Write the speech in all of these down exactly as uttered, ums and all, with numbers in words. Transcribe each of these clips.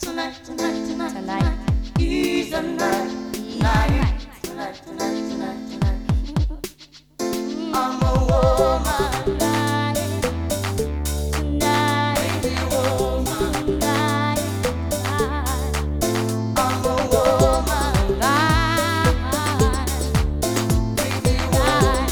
tonight, tonight, tonight, tonight. He's the night, night, tonight, tonight, tonight, tonight. I'm a woman, tonight, baby woman, tonight. I'm a woman, baby woman.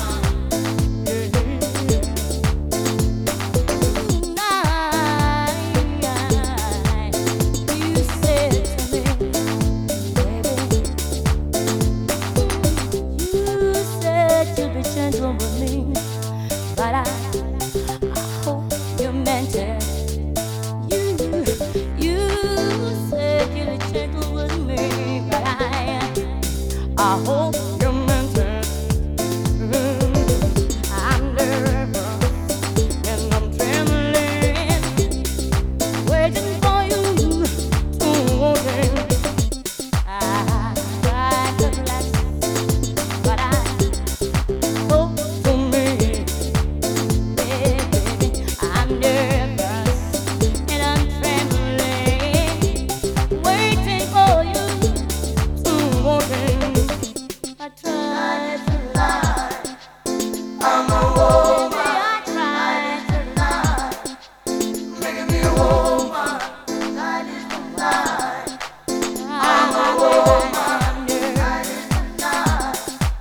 Gentle with me, but I, I hope you meant it. You, you said you'd be gentle with me, but I, I hope you meant it. Mm, I'm nervous and I'm trembling, waiting for you to open. I tried to relax, but I. Oh, for me, baby, I'm nervous and I'm trembling, waiting for you to open. I tried to lie, I'm a woman. I tried to lie, making me a woman. That is the lie. I'm a woman. That is the lie.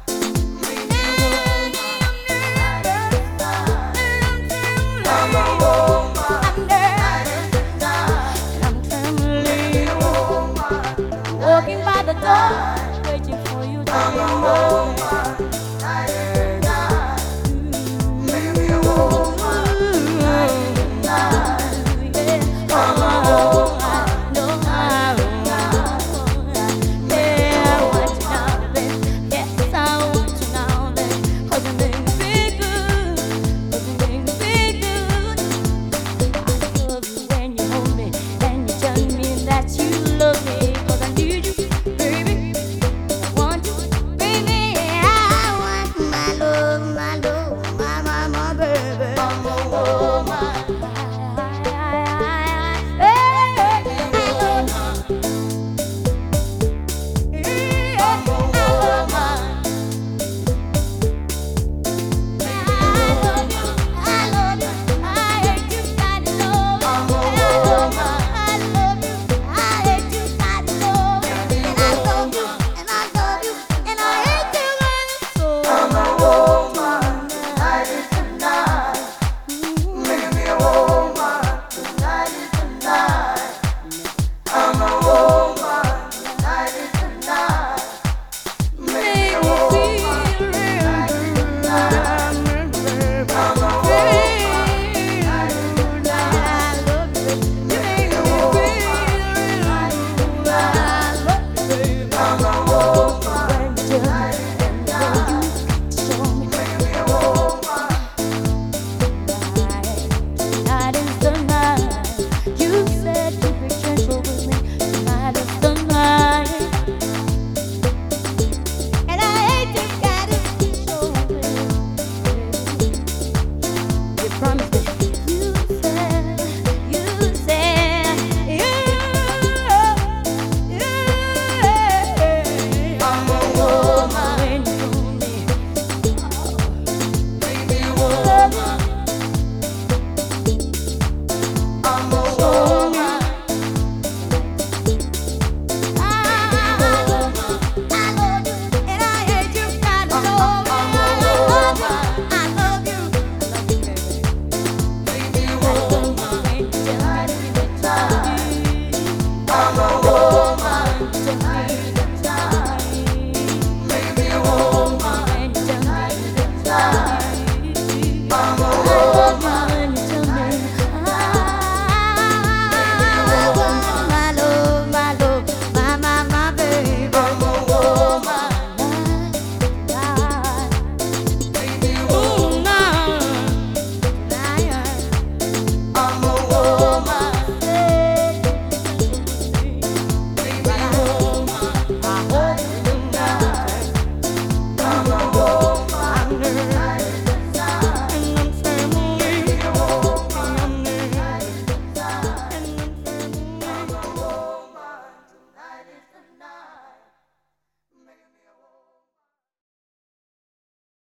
I'm a woman, I'm trembling, walking by the door, waiting for you to come home.